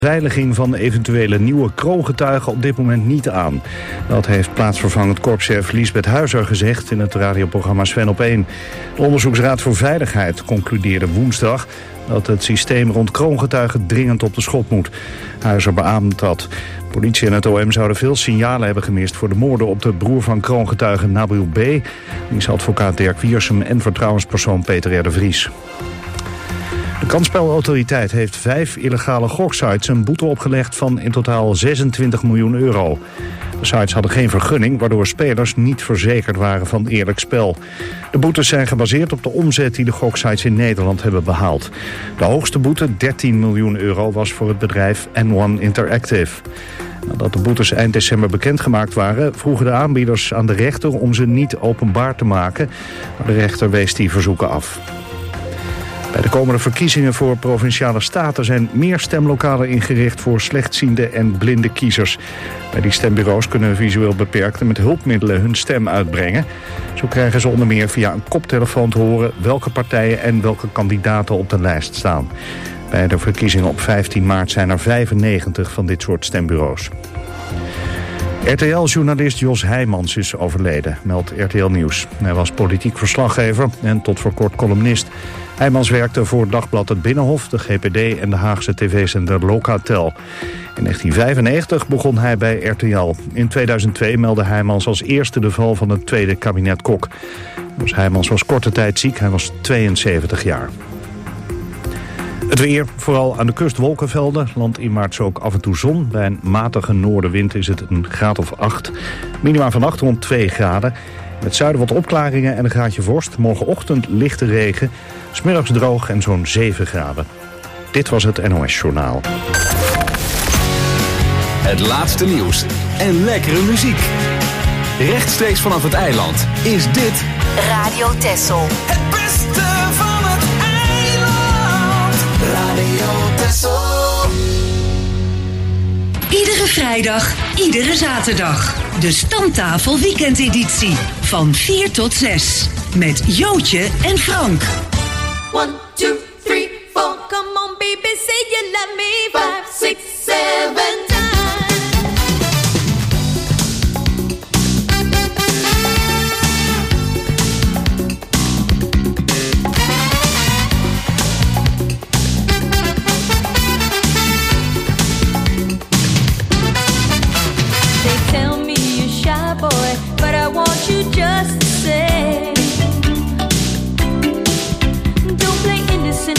Beveiliging van eventuele nieuwe kroongetuigen op dit moment niet aan. Dat heeft plaatsvervangend korpschef Liesbeth Huizer gezegd in het radioprogramma Sven op 1. De Onderzoeksraad voor Veiligheid concludeerde woensdag dat het systeem rond kroongetuigen dringend op de schop moet. Huizer beaamt dat. Politie en het OM zouden veel signalen hebben gemist voor de moorden op de broer van kroongetuige Nabil B., diens advocaat Dirk Wiersum en vertrouwenspersoon Peter R. de Vries. De kansspelautoriteit heeft 5 illegale goksites een boete opgelegd van in totaal 26 miljoen euro. De sites hadden geen vergunning, waardoor spelers niet verzekerd waren van eerlijk spel. De boetes zijn gebaseerd op de omzet die de goksites in Nederland hebben behaald. De hoogste boete, 13 miljoen euro, was voor het bedrijf N1 Interactive. Nadat de boetes eind december bekendgemaakt waren, vroegen de aanbieders aan de rechter om ze niet openbaar te maken. Maar de rechter wees die verzoeken af. Bij de komende verkiezingen voor Provinciale Staten zijn meer stemlokalen ingericht voor slechtziende en blinde kiezers. Bij die stembureaus kunnen visueel beperkten met hulpmiddelen hun stem uitbrengen. Zo krijgen ze onder meer via een koptelefoon te horen welke partijen en welke kandidaten op de lijst staan. Bij de verkiezingen op 15 maart zijn er 95 van dit soort stembureaus. RTL-journalist Jos Heijmans is overleden, meldt RTL Nieuws. Hij was politiek verslaggever en tot voor kort columnist. Heijmans werkte voor Dagblad Het Binnenhof, de GPD en de Haagse tv-zender Locatel. In 1995 begon hij bij RTL. In 2002 meldde Heijmans als eerste de val van het tweede kabinet Kok. Dus Heijmans was korte tijd ziek, hij was 72 jaar. Het weer, vooral aan de kust wolkenvelden, landt in maart ook af en toe zon. Bij een matige noordenwind is het een graad of 8. Minima vannacht rond 2 graden. In het zuiden wat opklaringen en een graadje vorst. Morgenochtend lichte regen, 's middags droog en zo'n 7 graden. Dit was het NOS Journaal. Het laatste nieuws en lekkere muziek. Rechtstreeks vanaf het eiland is dit Radio Texel. Het beste van het eiland. Radio Texel. Iedere vrijdag, iedere zaterdag. De Stamtafel weekendeditie. Van 4 tot 6. Met Jootje en Frank. 1, 2, 3, 4. Come on baby, say you love me. 5, 6, 7 times. Just say, don't play innocent.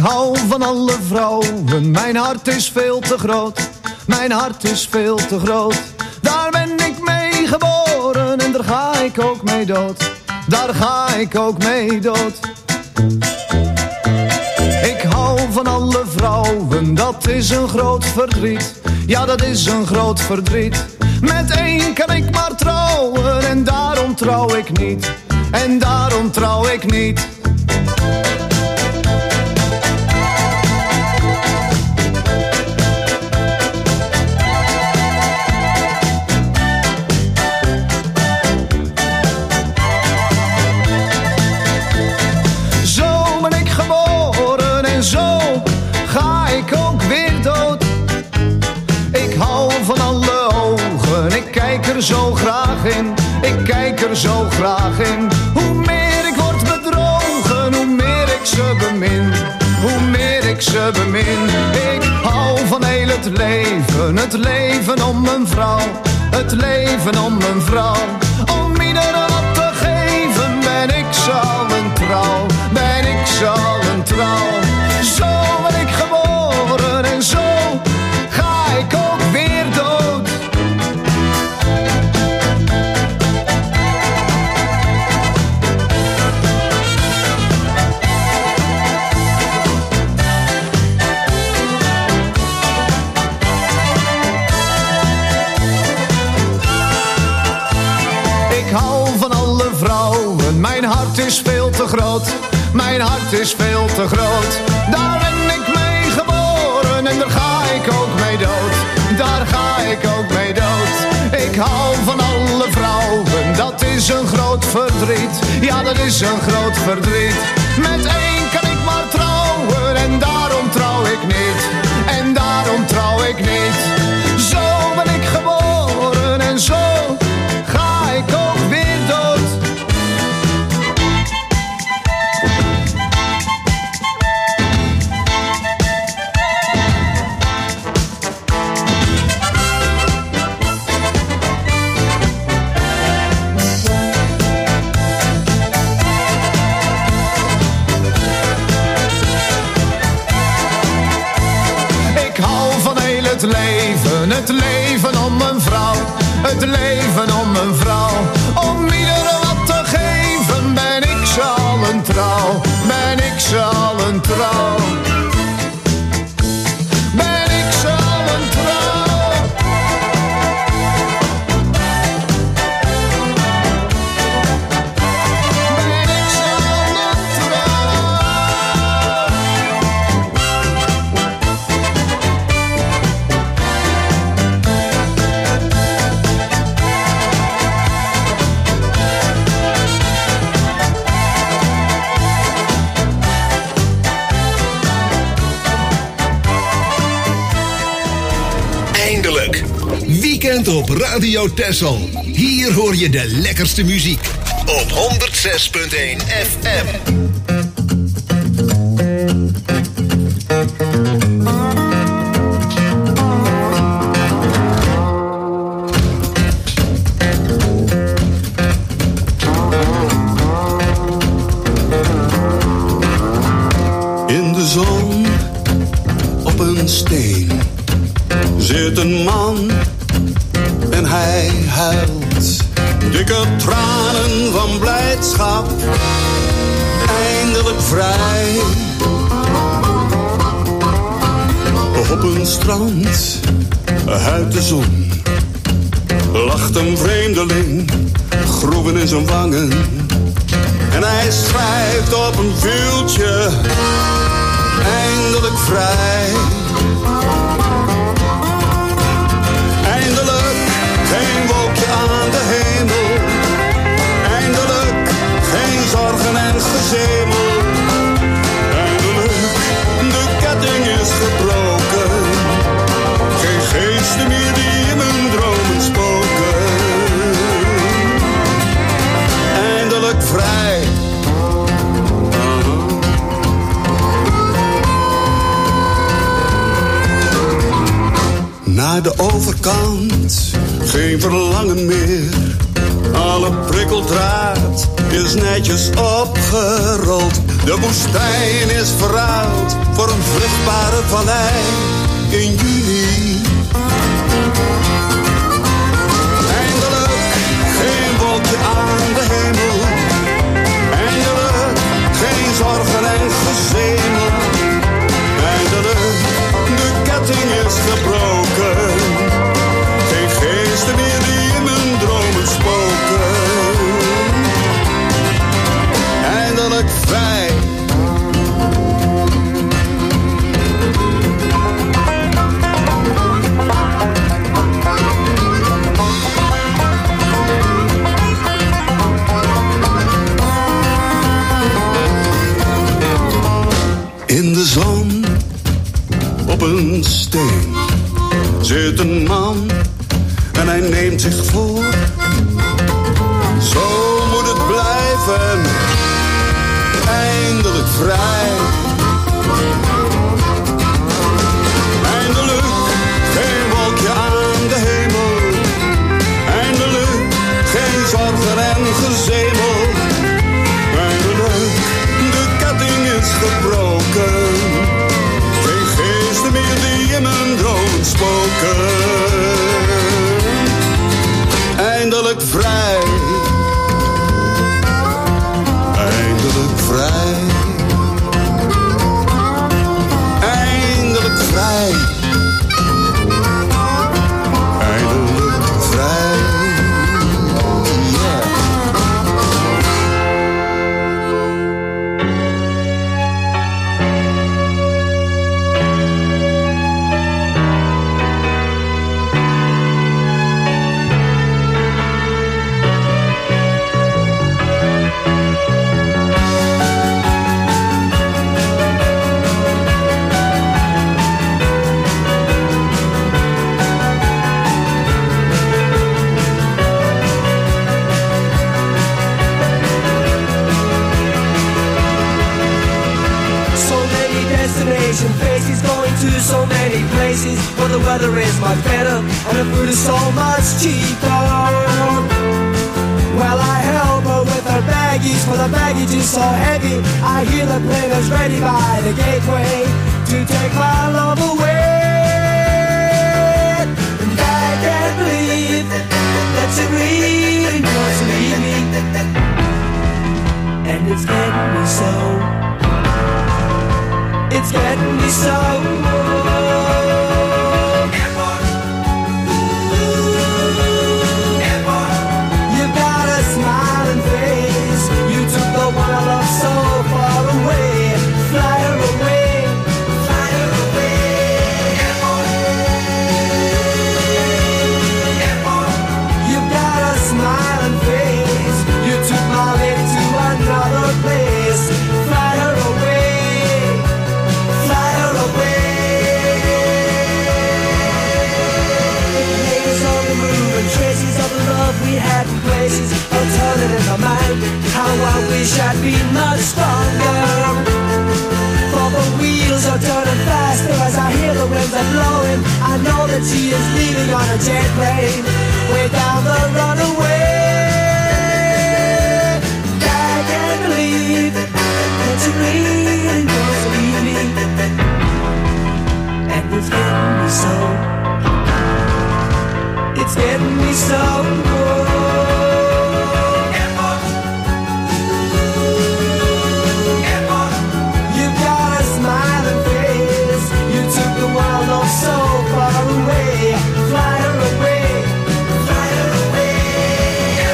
hou van alle vrouwen, mijn hart is veel te groot. Mijn hart is veel te groot. Daar ben ik mee geboren en daar ga ik ook mee dood. Daar ga ik ook mee dood. Ik hou van alle vrouwen, dat is een groot verdriet. Ja, dat is een groot verdriet. Met één kan ik maar trouwen en daarom trouw ik niet. En daarom trouw ik niet. Zo ben ik geboren en zo ga ik ook weer dood. Ik hou van alle ogen, ik kijk er zo graag in. Ik kijk er zo graag in. Hoe meer ik word bedrogen, hoe meer ik ze bemin. Hoe meer ik ze bemin. Ik hou van heel het leven om een vrouw. Het leven om een vrouw. Om iedereen wat te geven ben ik zo een trouw. Ben ik zo een trouw. Zo ben ik geboren en zo ga ik ook weer dood. Ik hou van alle vrouwen, mijn hart is veel te groot. Mijn hart is veel te groot. Daar ben ik mee geboren en daar ga ik ook mee dood. Daar ga ik ook mee dood. Ik hou van alle vrouwen, dat is een groot verdriet. Ja, dat is een groot verdriet. Met één kan ik maar trouwen en daarom trouw ik niet. En daarom trouw ik niet. Zo ben ik geboren en zo ga ik ook weer dood. Ik hou van heel het leven om een vrouw. Het leven om een vrouw. Om iedereen wat te geven ben ik zo een trouw. Ben ik zo een trouw. Ben ik zo een trouw. Ben ik zo een trouw. Eindelijk. Weekend op Radio Texel. Hier hoor je de lekkerste muziek. Op 106.1 FM. In de zon op een steen zit een man en hij huilt dikke tranen van blijdschap, eindelijk vrij. Op een strand uit de zon lacht een vreemdeling, groeven in zijn wangen, en hij schrijft op een vuurtje, eindelijk vrij. Eindelijk geen wolkje aan de hemel. Eindelijk geen zorgen en gezemel. Eindelijk de ketting is gebroken. Geen geesten meer die in mijn dromen spoken. Eindelijk vrij. Naar de overkant, geen verlangen meer. Alle prikkeldraad is netjes opgerold. De woestijn is verruild voor een vruchtbare vallei in juni. Eindelijk geen wolkje aan de hemel. Eindelijk geen zorgen en gezemel. Eindelijk, de ketting is gebroken. Geen geesten meer die in mijn dromen spoken. Eindelijk vrij. In de zon, op een steen, zit een man en hij neemt zich voor. Zo moet het blijven, eindelijk vrij. Eindelijk geen wolkje aan de hemel. Eindelijk geen zorgen en gezemel. Eindelijk, de ketting is gebroken. Geen geesten meer die in mijn dromen spoken. Eindelijk vrij. Eindelijk vrij. Eindelijk vrij. Eindelijk vrij. Yeah. Faces going to so many places where the weather is much better and the food is so much cheaper. Well, I help her with her baggies, for the baggage is so heavy. I hear the players ready by the gateway to take my love away. And I can't believe that she really wants to leave me. And it's getting me so. It's getting me so. Airport. Airport. You've got a smiling face. You took the one I love so far away. Fly her away. Fly her away. Airport. Airport. You've got a smiling face. You took my lady to another place. Fly her away. Traces of the love we had in places, I'll turn it in my mind. How I wish I'd be much stronger. For the wheels are turning faster as I hear the winds are blowing. I know that she is leaving on a jet plane, way down the runaway. I can't believe that she really wants to leave me, and it's getting me so. It's getting me so. Airport. Airport. You've got a smiling face. You took the world off so far away. Fly her away. Fly her away.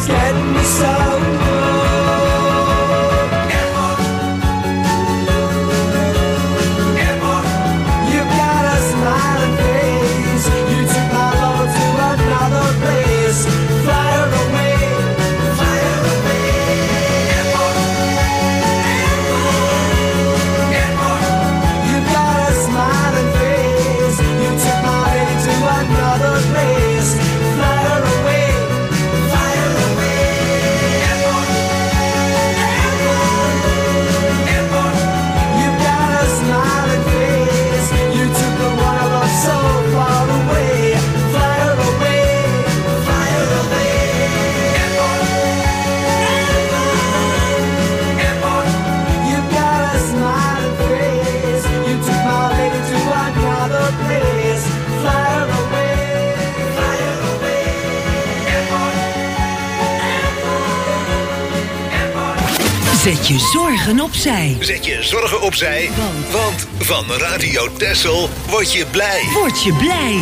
getting me so. Zet je zorgen opzij. Zet je zorgen opzij, want van Radio Texel word je blij. Word je blij.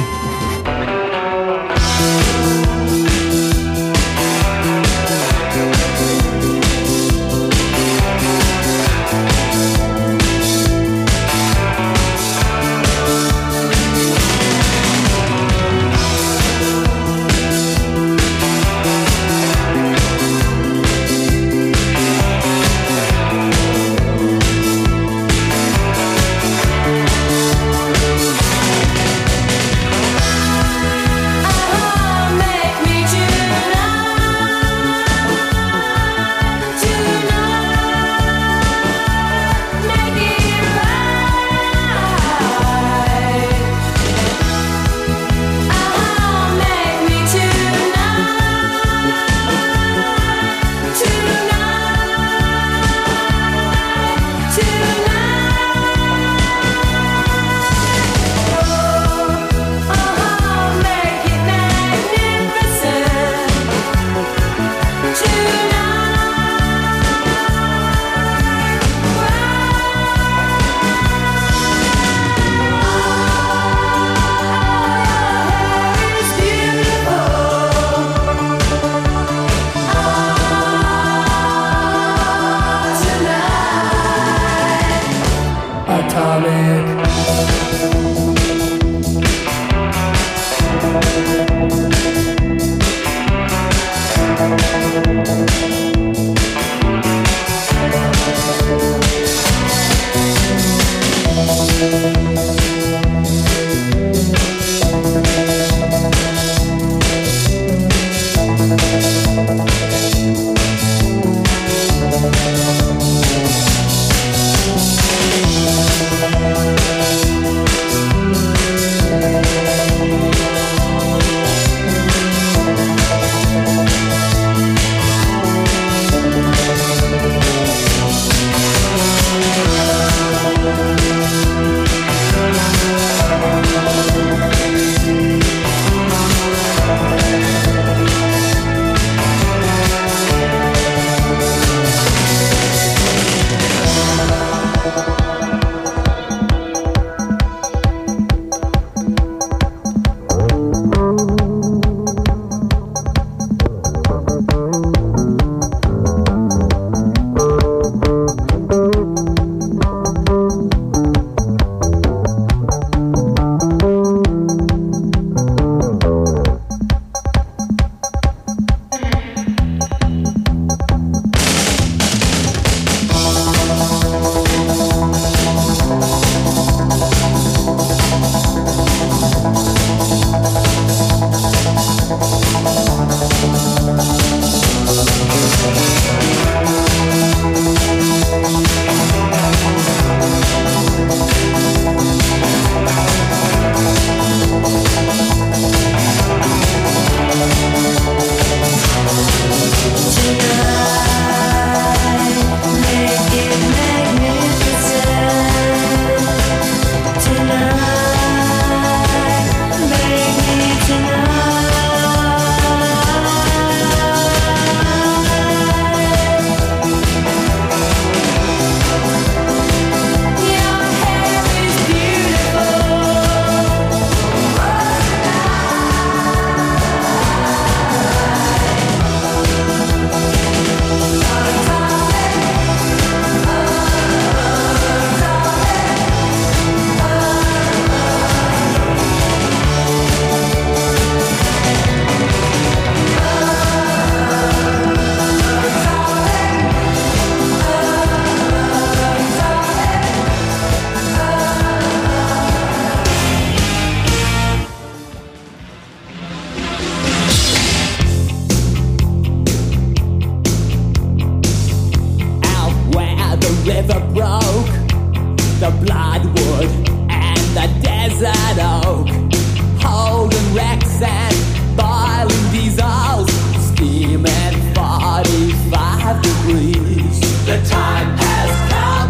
the bloodwood and the desert oak, holding wrecks and boiling diesels, steaming 45 degrees. The time has come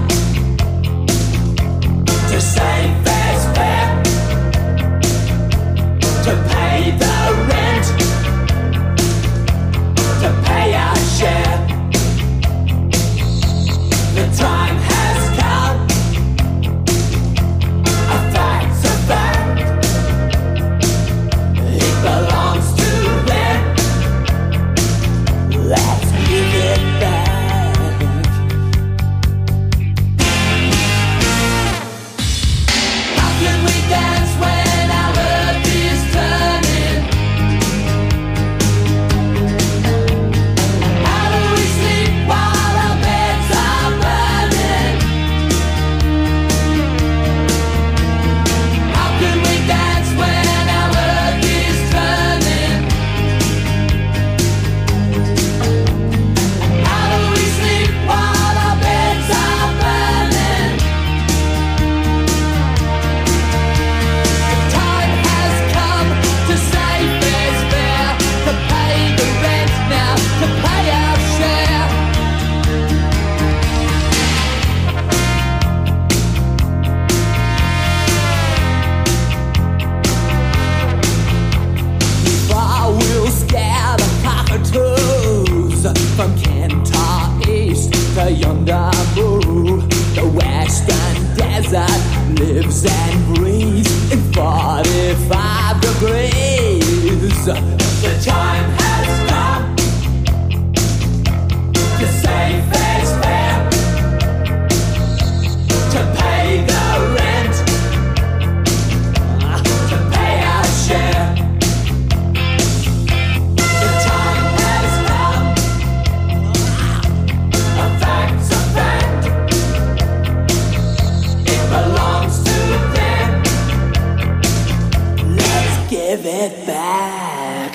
to save fair's fair, to pay the rent, to pay our share. The time has come, a fact's a fact, it belongs to them, let's give it back. How can we dance when our earth is turning? How do we sleep while our beds are burning? How can we dance when our earth is turning? How do we sleep while our beds are burning? The time has come to save fair's fair, to pay the rent now, to pay our share. Before we'll scare the cockatoos from Kentar East to yonder Boo, the western desert lives and breathes in 45 degrees. The time has come to save fair's fair, to pay the rent, to pay our share. The time has come, a fact's a fact, it belongs to them, let's give it back.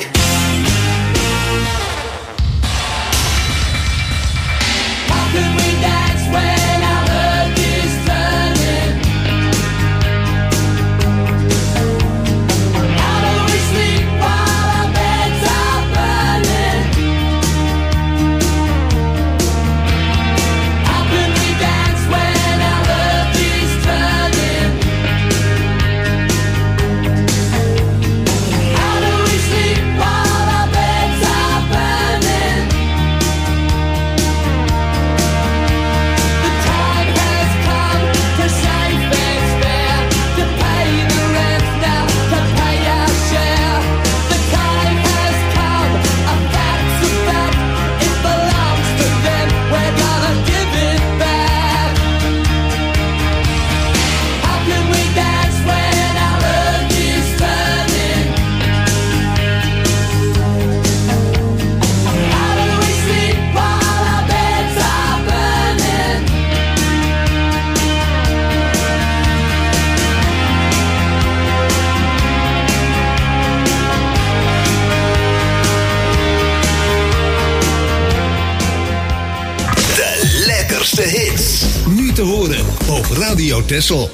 How can we dance when our earth is turning? How do we sleep while our beds are burning? How can we dance when our earth is turning? How do we sleep while our beds are burning? The time has come to save fair's fair, to pay the rent now, to pay our share. The time has come, a fact's a fact, it belongs to them, we're gonna give it back. How can we dance when our earth is turning? How do we sleep while our beds are burning? De lekkerste hits. Nu te horen op Radio Texel.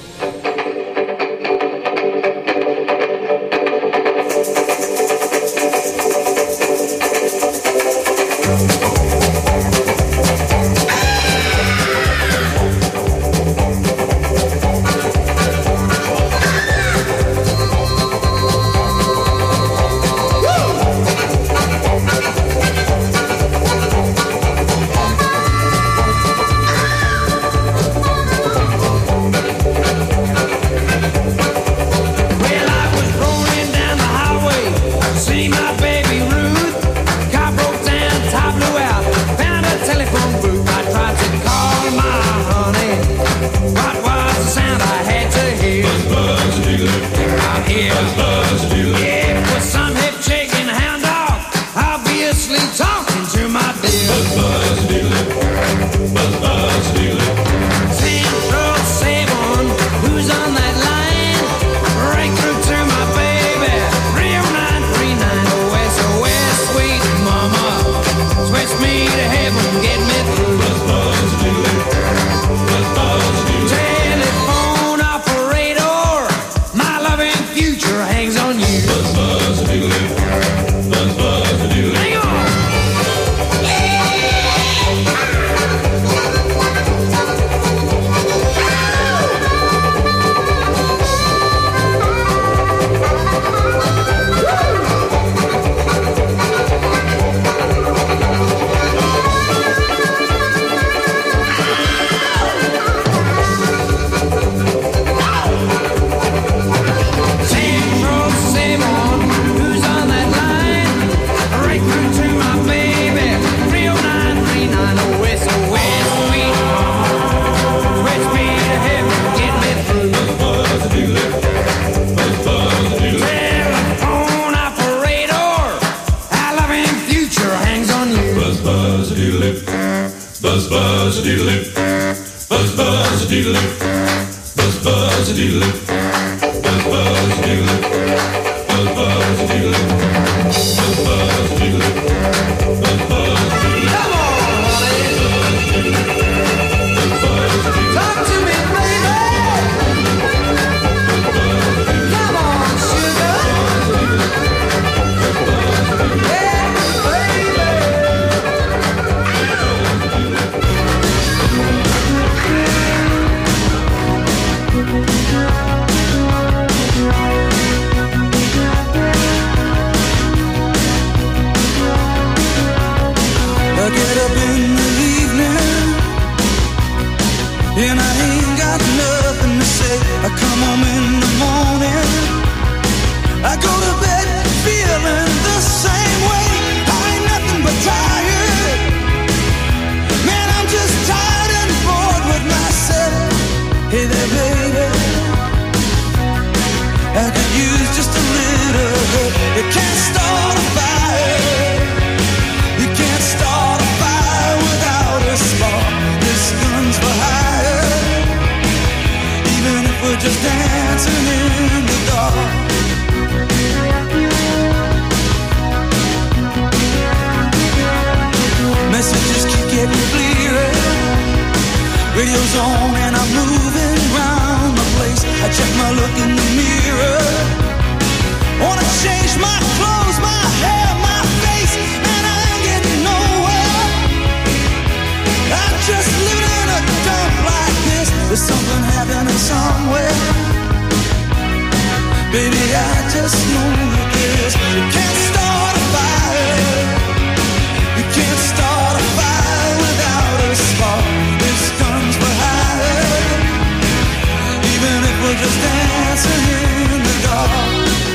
See my baby Ruth, car broke down, top blew out, found a Buzz buzz a doodle buzz buzz a doodle buzz buzz a doodle buzz buzz a doodle buzz buzz a doodle buzz buzz a doodle buzz buzz a doodle. Come on, honey. Talk to me, baby. Come on, sugar. Yeah, baby. I get up in the evening and I ain't got nothing to say. I come home in the morning, I go to bed feeling the same way. I ain't nothing but tired. Man, I'm just tired and bored with myself. Hey there, baby, I could use just a little help. You can't start a fire. You can't start a fire without a spark. This gun's for hire. Even if we're just dancing in the dark. Messages keep getting clearer. Radio's on and I'm moving around the place. I check my look in the mirror. Wanna change my clothes, my hair, my face, and I ain't getting nowhere. I'm just living in a dump like this. There's something happening somewhere. Baby, I just know that this. You can't start a fire. You can't start a fire without a spark. This gun's for hire. Even if we're just dancing in the dark.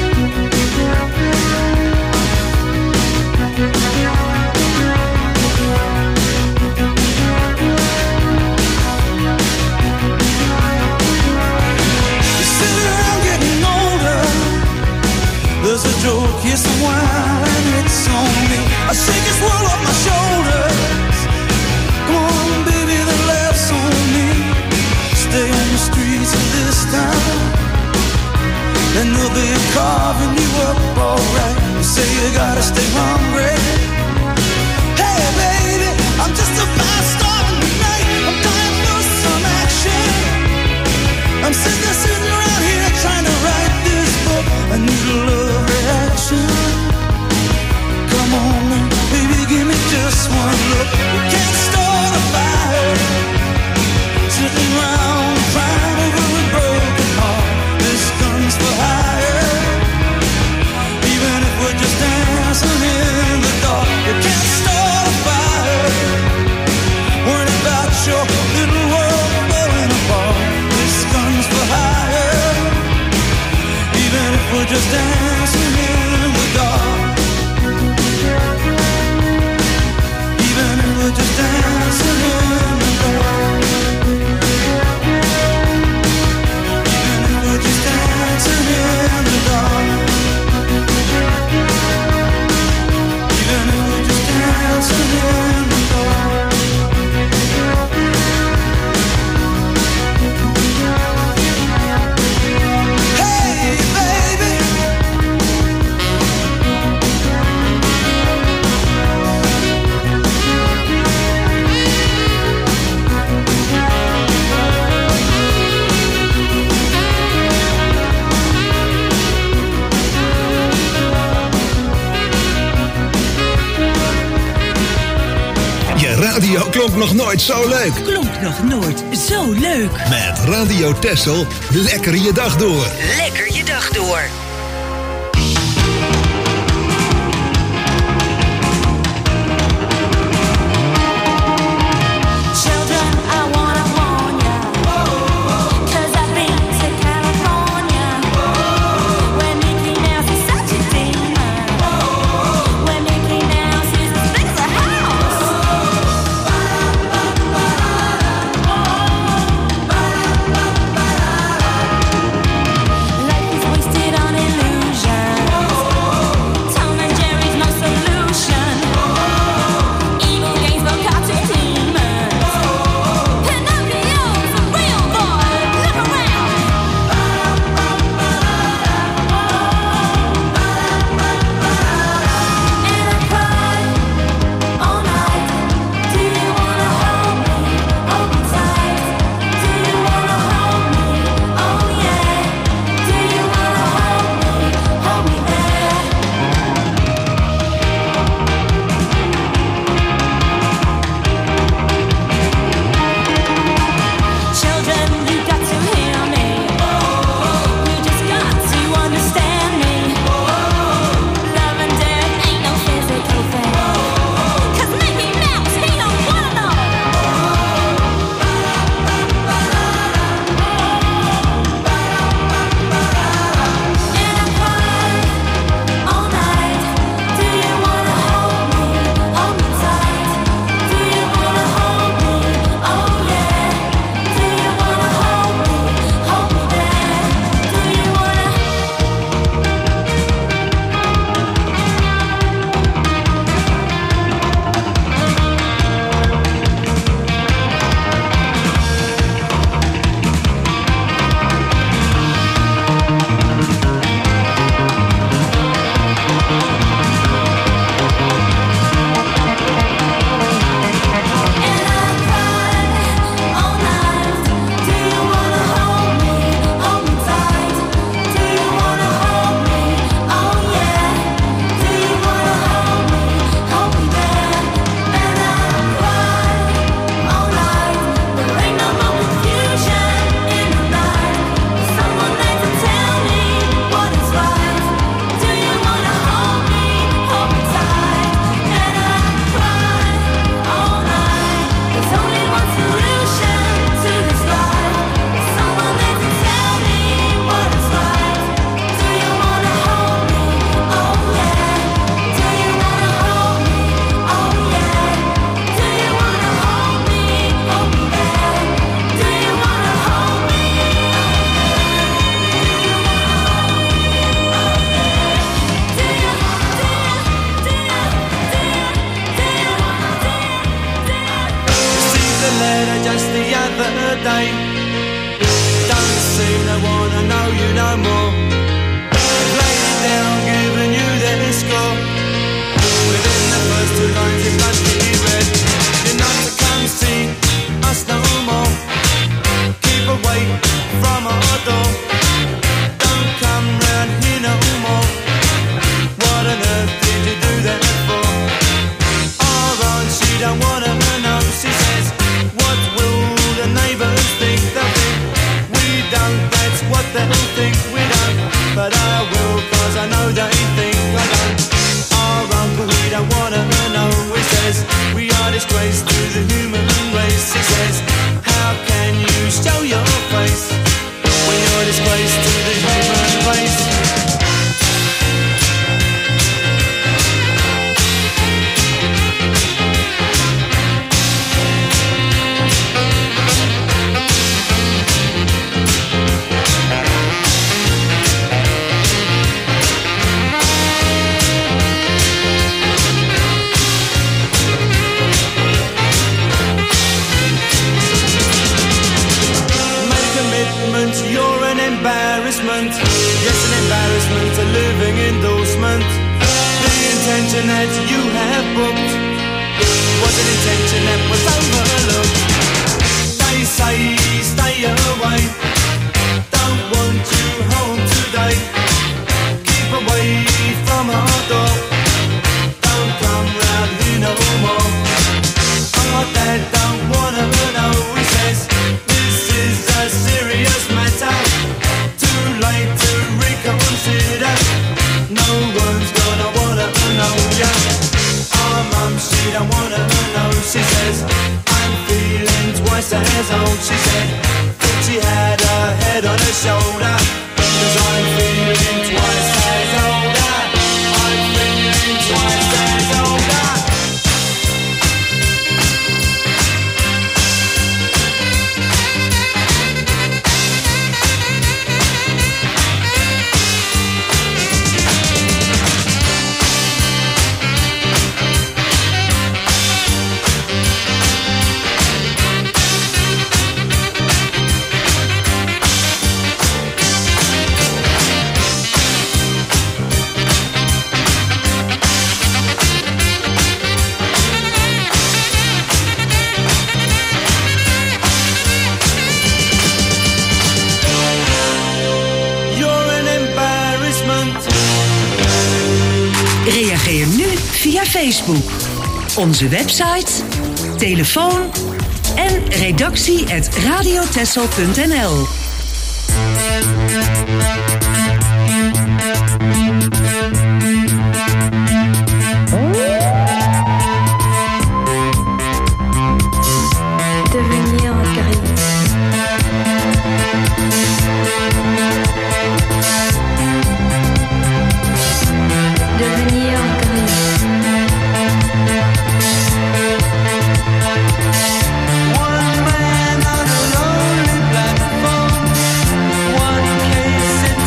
There's a joke, here's some wine, it's on me. I shake this world off my shoulders. Come on, baby, the laughs on me. Stay on the streets of this town, and they'll be carving you up alright. You say you gotta stay hungry. Hey, baby, I'm just about starting tonight. I'm dying for some action. I'm sitting around here trying to write this book. I need a love reaction. Come on, baby, give me just one look. We can't start a fire. Sitting around crying over a broken heart. This gun's for hire. Even if we're just dancing in the dark. You can't start a fire. Worrying about your little world falling apart. This gun's for hire. Even if we're just dancing in the dark. Even if we're just dancing in the dark. Even if we're just dancing in the dark. Even if we're just dancing in the dark. Hey, baby. Je radio klonk nog nooit zo leuk. Klonk nog nooit zo leuk. Met Radio Texel, lekker je dag door. Lekker je dag door. Children, I wanna warn ya, 'cause I've been to California, where Mickey Mouse is such a demon, where Mickey Mouse is as big as a house. Life is wasted on the day. Don't seem to wanna know you no more. Laying it down, giving you their score. Within the first two lines it must be read. You're not to come see us no more. Keep away from our door. Don't come round here no more. What on earth did you do that for? Our aunt, she don't wanna know. She says, what will the neighbours think? They'll think we don't, that's what they'll think. We don't, but I will, cause I know they think I don't. Our uncle, we don't wanna know. He says, we are disgrace to the human race. He says, how can you show your face when you're disgrace to the human race? You're an embarrassment. Yes, an embarrassment, a living endorsement. The intention that you have booked was an intention that was overlooked. They say stay away, don't want you home today. Keep away from our door. Don't come round here no more. Our dad don't wanna know. He says this is a serious matter. Too late to reconsider. No one's gonna wanna know ya. Our mum, she don't wanna know. She says I'm feeling twice as old. She said that she had her head on her shoulder. 'Cause I'm feeling twice as older. I'm feeling twice as older. Reageer nu via Facebook, onze website, telefoon en redactie@radiotessel.nl. Devenir un guerrier. Devenir un guerrier. One man on a lonely platform, one case in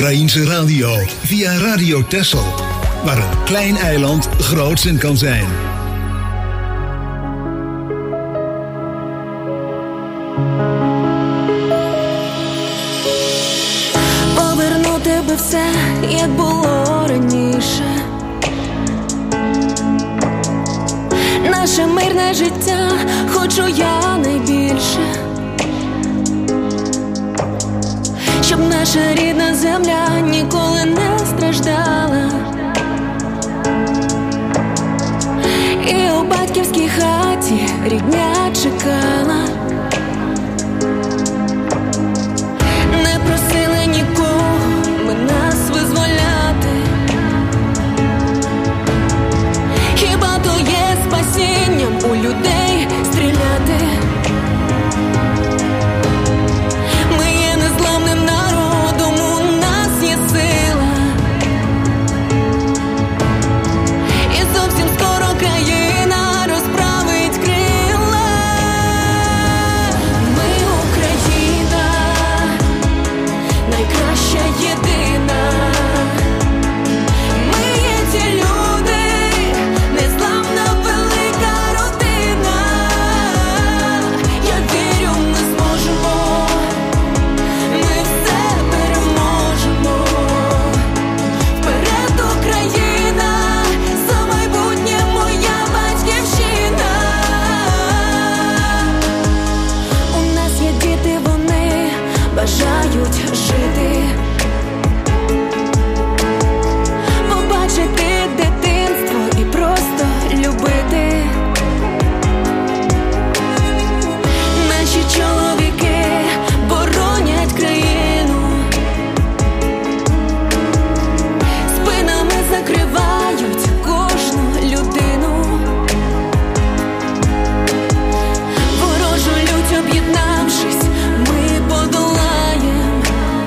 Oekraïense radio via Radio Texel, waar een klein eiland groots in kan zijn. Поверну тебе все, як було раніше. Наше мирне життя хочу я найбільше. Щоб наша рідна земля ніколи не страждала. І у батьківській хаті рідня чекала. Не просили нікого ми нас визволяти. Хіба то є спасінням у людей стріляти? Ми є незламним народом, у нас є сила. І зовсім скоро країна розправить крила. Ми Україна, найкраща єдина. Ми є ті люди, незламна велика родина. Я вірю, ми зможемо, ми все переможемо. Вперед, Україна, за майбутнє моя батьківщина. У нас є діти, вони бажають жити. Побачити дитинство і просто любити. Наші чоловіки боронять країну. Спинами закривають кожну людину. Ворожу лють об'єднавшись, ми подолаєм.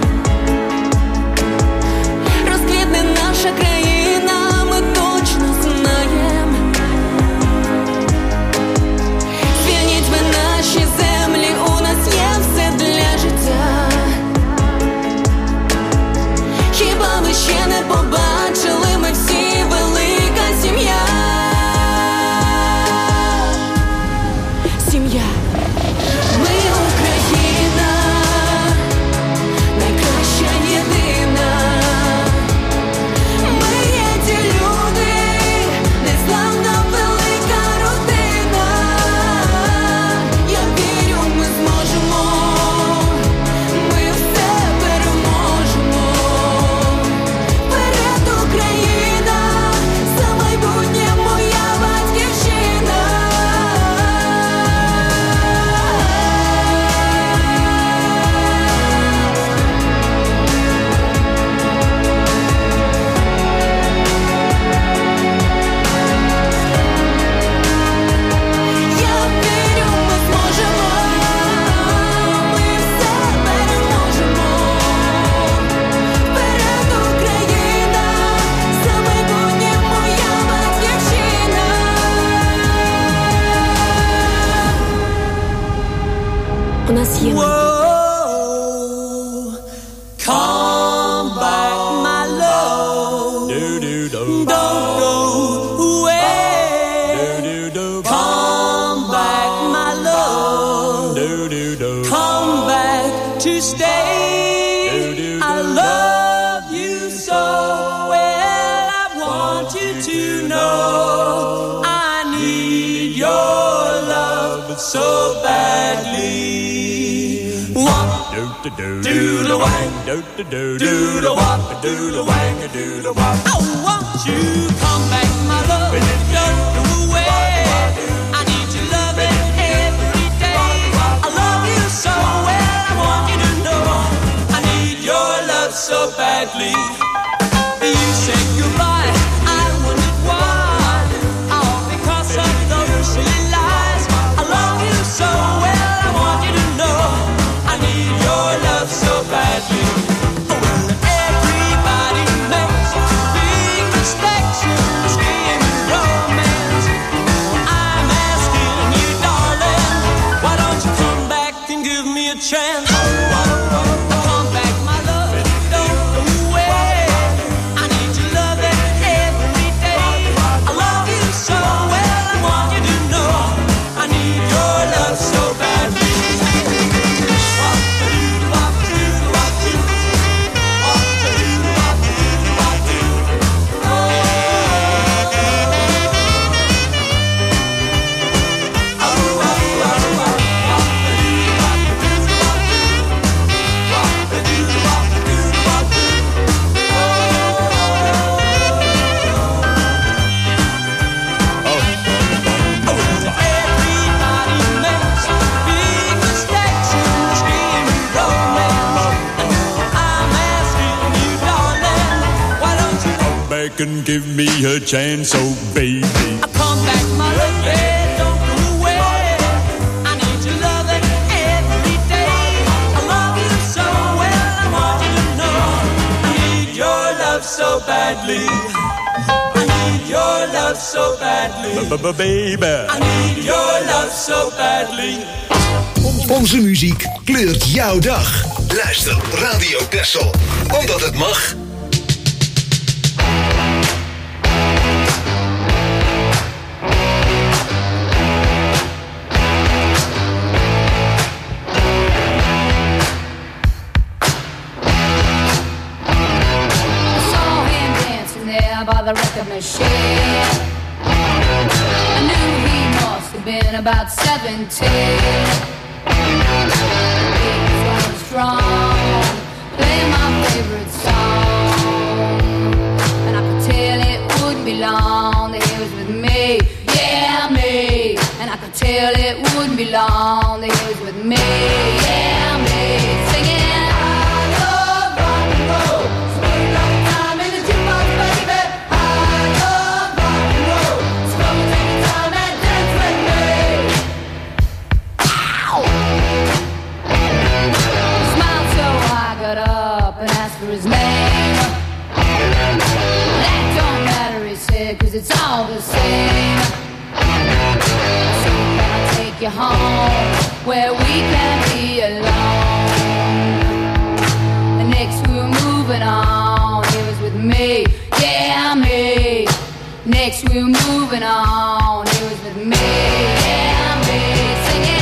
Розквітне наша країна, ми точно знаєм. Звільніть ви наші землі, у нас є все для життя. Хіба ви ще не побачили, ми всі велика сім'я. Сім'я. Ми Україна, найкраща єдина. Ми є ті люди, незламна велика родина. Я вірю, ми зможемо, ми все переможемо. Вперед, Україна, за майбутнє моя батьківщина. Я вірю, ми зможемо, ми все переможемо. Вперед, Україна, за майбутнє моя батьківщина. У нас є Come back, my love. Don't go away. Come back, my love. Come back to stay. I love you so well. I want you to know I need your love so badly. Do the wang, do the wop, do the wang, do the wop. Oh, won't you come back, my love? Don't go away. I need your loving every day. I love you so well. I want you to know I need your love so badly. You said goodbye. I wondered why. All because of those silly lies. I love you so well. I want you to know I need your love so badly. Well, everybody makes big mistakes in this game of romance. I'm asking you, darling, why don't you come back and give me a chance? Come back, my love, don't go away. back and give me a chance, oh baby. Come back, my lady, don't go away. I need your loving every day. I love you so well, I want you to know. I need your love so badly. I need your love so badly. Baby. I need your love so badly. Onze muziek kleurt jouw dag. Luister Radio Texel, omdat het mag. By the record machine, I knew he must have been about 17. He was running strong, playing my favorite song, and I could tell it wouldn't be long that he was with me, yeah me. And I could tell it wouldn't be long that he was with me, yeah me. Singing. For his name, that don't matter, he said, 'cause it's all the same. So can I take you home where we can be alone? And next we were moving on, he was with me, yeah me. Next we were moving on, he was with me, yeah me. Singing.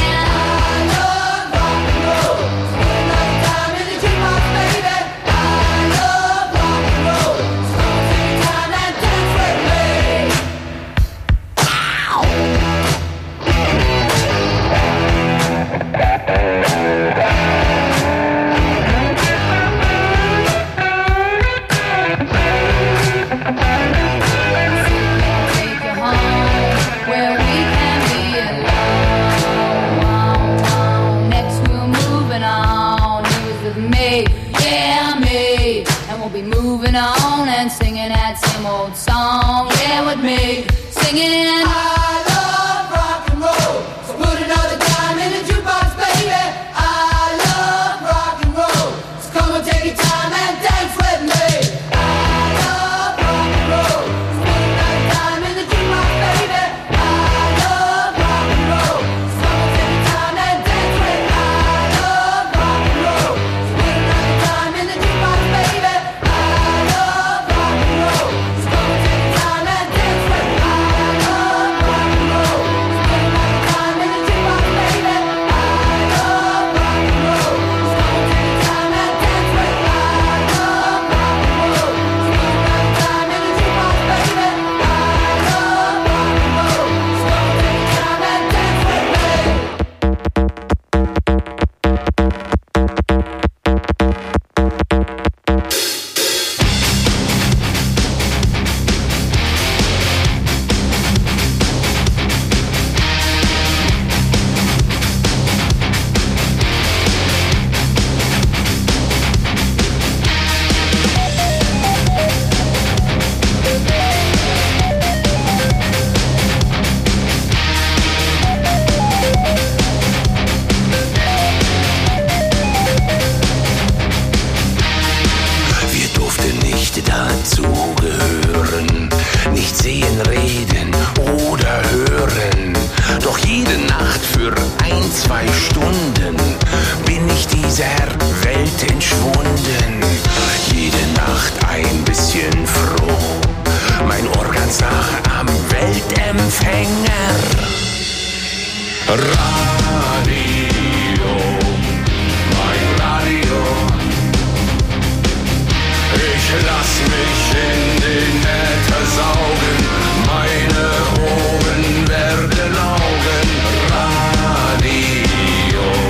On and singing that same old song, yeah, with me, singing. I love rock and roll, so put another dime in the jukebox, baby. I love rock and roll, so come and take your time and dance with me. I love rock and roll, so put another dime in the jukebox, baby. I love rock and roll, so come and take your time and dance with me. I love rock and roll, so put another dime in the jukebox, baby. Meine Ohren werden Augen, Radio.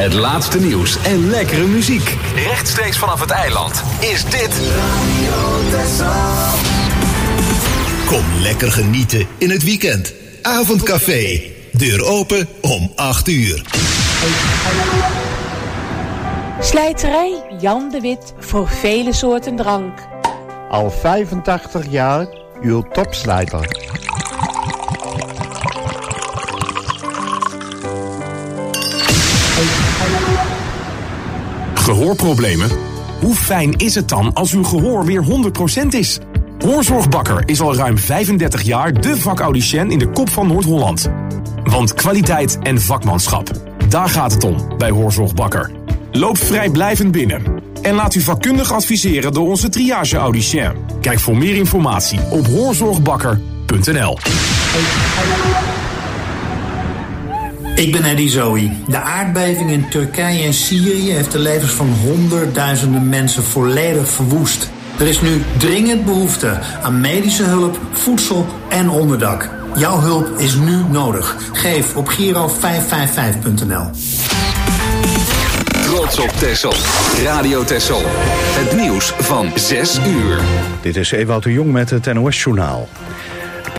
Het laatste nieuws en lekkere muziek. Rechtstreeks vanaf het eiland is dit Radio Texel. Kom lekker genieten in het weekend. Avondcafé. Deur open om 8 uur. Slijterij Jan de Wit voor vele soorten drank. Al 85 jaar uw topslijter. Gehoorproblemen? Hoe fijn is het dan als uw gehoor weer 100% is? Hoorzorgbakker is al ruim 35 jaar de vakaudicien in de kop van Noord-Holland. Want kwaliteit en vakmanschap, daar gaat het om bij Hoorzorgbakker. Loop vrijblijvend binnen en laat u vakkundig adviseren door onze triage-audicien. Kijk voor meer informatie op hoorzorgbakker.nl. Ik ben Eddie Zoe. De aardbeving in Turkije en Syrië heeft de levens van honderdduizenden mensen volledig verwoest. Er is nu dringend behoefte aan medische hulp, voedsel en onderdak. Jouw hulp is nu nodig. Geef op Giro555.nl. Trots op Texel. Radio Texel. Het nieuws van 6 uur. Dit is Ewout de Jong met het NOS-journaal.